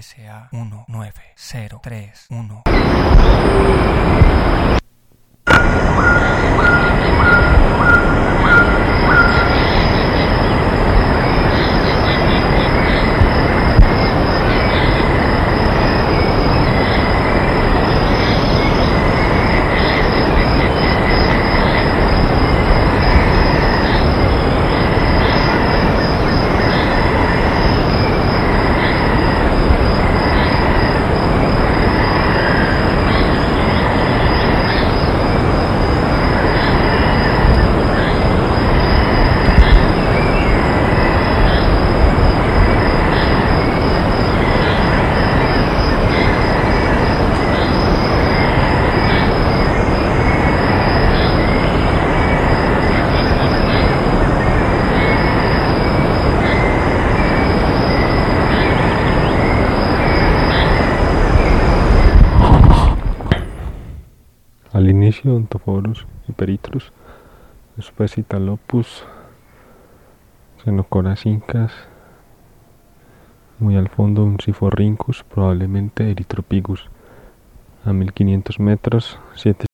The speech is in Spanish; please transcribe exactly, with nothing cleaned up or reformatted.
S A uno nueve cero tres uno. Al inicio Ontophorus y Peritrus, después Citalopus, Xenocoracincas, muy al fondo un Siphorhynchus, probablemente Erythropigus. A mil quinientos metros, siete